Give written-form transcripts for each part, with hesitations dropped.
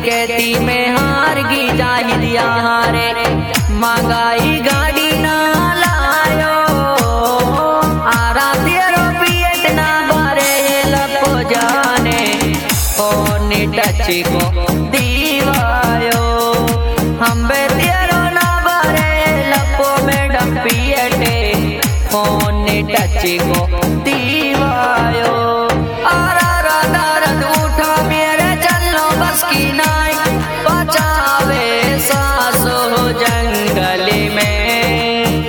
खेती में हार गी जाहिद यारे महंगाई गाड़ी ना लायो आरा तेरो पियट ना बारे लपो जाने ओने टच को दीवायो हम बे तेरो ना बारे लपो में डपियटे ओने टच को दीवायो आरा रा दर्द उठा मेरे चलो बस की नाई बचावे सासो जंगल में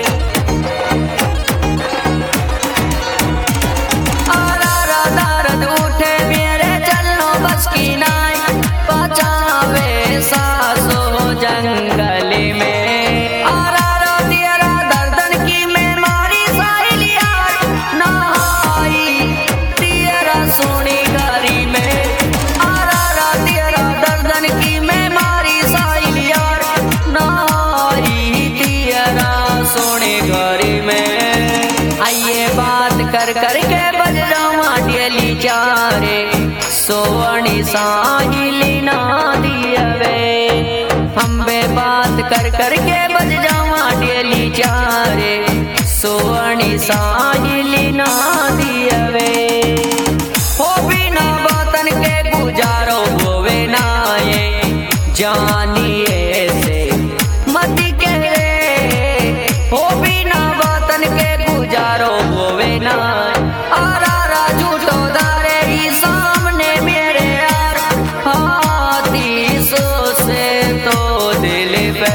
आरा रा दर्द उठे मेरे चलो बस की नाई बचावे सासो जंगल में आरा रा तेरा दर्दन की मैं मारी साहिल यार नहाई तेरा सोनी घरी में आरा रा तेरा दर्दन की मैं मारी साहिल यार नहाई तेरा सोनी घरी में आइए बात कर कर के बज जावा डेली चारे सोनी साहिल ना दियवे हम बे बात कर कर के बज जावा डेली चारे सोनी साहिल ना दियवे हो बिना बातन के गुजारो होवे ना ये जानिए से मत के हो बिना बातन के गुजारो होवे ना आरा रा झूठो दारे ही सामने मेरे यार हाथी सो से तो दिल पे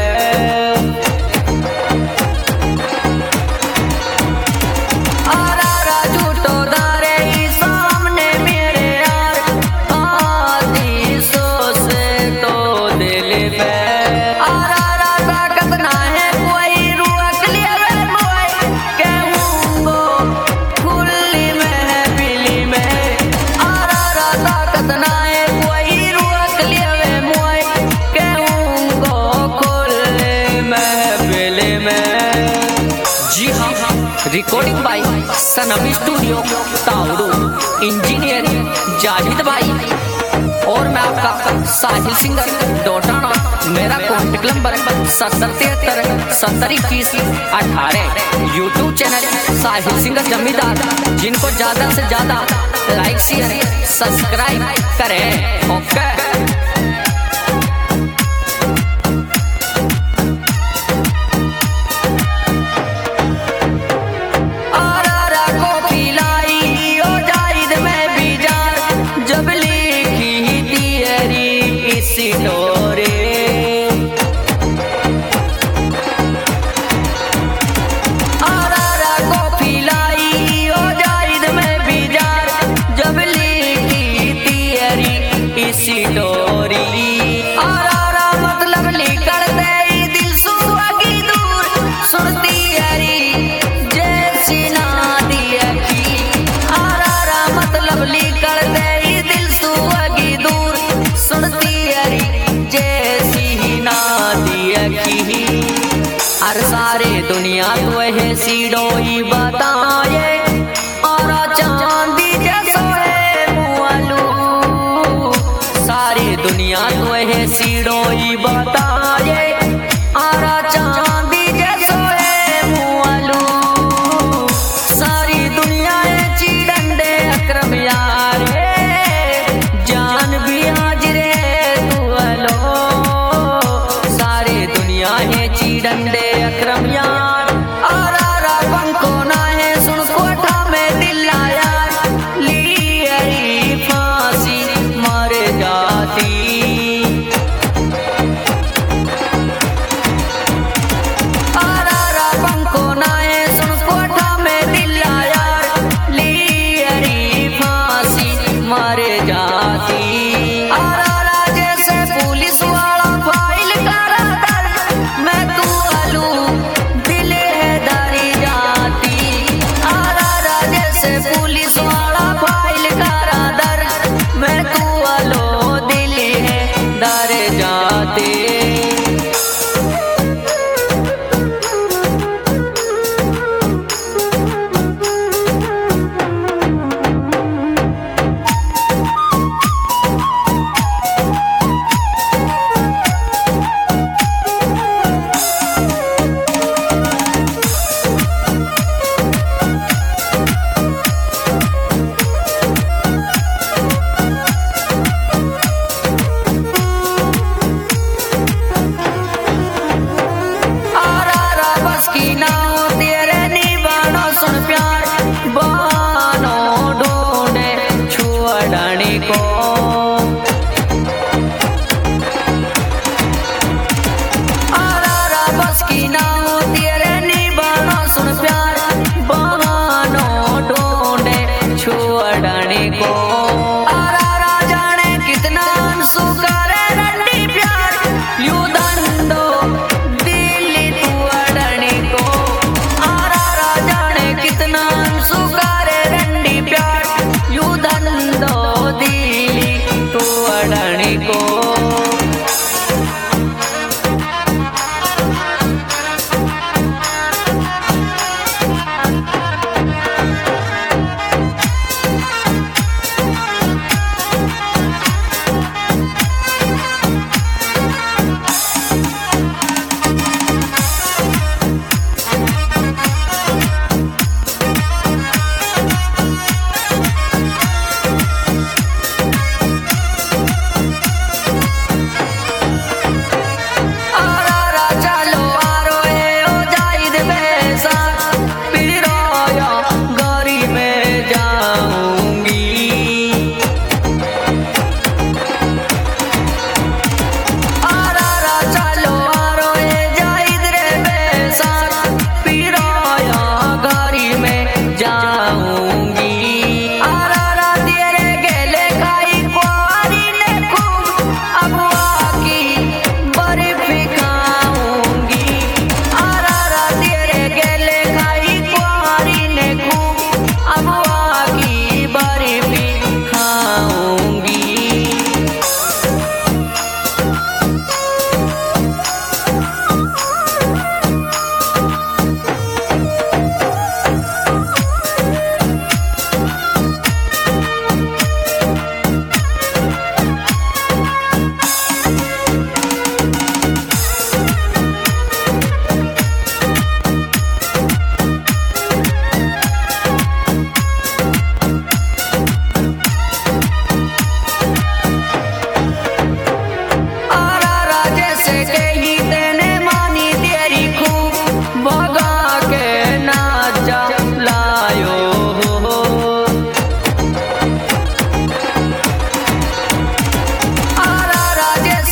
आरा रा झूठो दारे ही सामने मेरे यार हाथी सो से तो दिल पे आरा रा ताकत ना है कोई रुक लिया रे मोए कहूँगो खुली महफिली में आरा रा ताकत ना है कोई रुक लिया रे मोए कहूँगो खुली महफिली में। जी हाँ, recording by Sanam studio Tauru, engineer Zahid भाई और मैं आपका साहिल सिंगर डोटाना। मेरा contact number 7073702118। YouTube channel Sahil singer Zamindar, जिनको ज्यादा से ज्यादा लाइक शेयर सब्सक्राइब करें। ओके सारे दुनिया तो है सीडोई बताए और चांदी जैसो है मुआलू। सारी दुनिया तो है सीडोई बताए और चांदी जैसो है मुआलू। सारी दुनिया है चिड़ंडे अकरम यार जान भी आज रे तू अलो। सारी दुनिया है चिड़ंडे अकरम यार आरा रा पंखो ना है सुन कोठा में दिल आया ली फांसी मर जाती।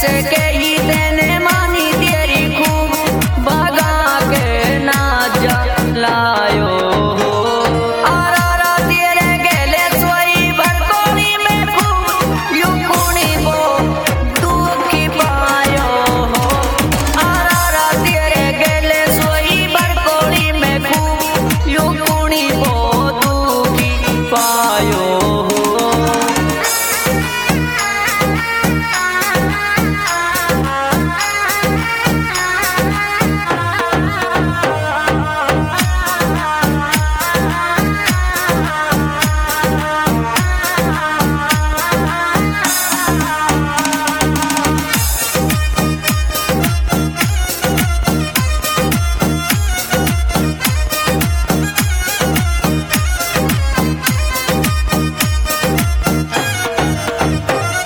कैसे के